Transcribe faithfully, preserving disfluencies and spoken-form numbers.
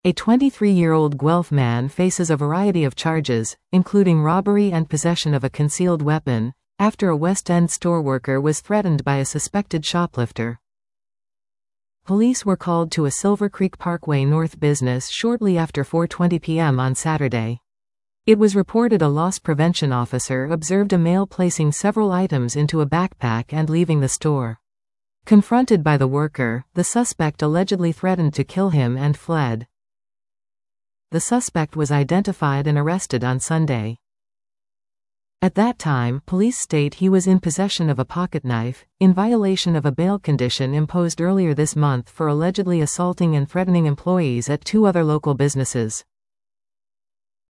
A twenty-three-year-old Guelph man faces a variety of charges, including robbery and possession of a concealed weapon, after a West End store worker was threatened by a suspected shoplifter. Police were called to a Silver Creek Parkway North business shortly after four twenty p m on Saturday. It was reported a loss prevention officer observed a male placing several items into a backpack and leaving the store. Confronted by the worker, the suspect allegedly threatened to kill him and fled. The suspect was identified and arrested on Sunday. At that time, police state he was in possession of a pocketknife, in violation of a bail condition imposed earlier this month for allegedly assaulting and threatening employees at two other local businesses.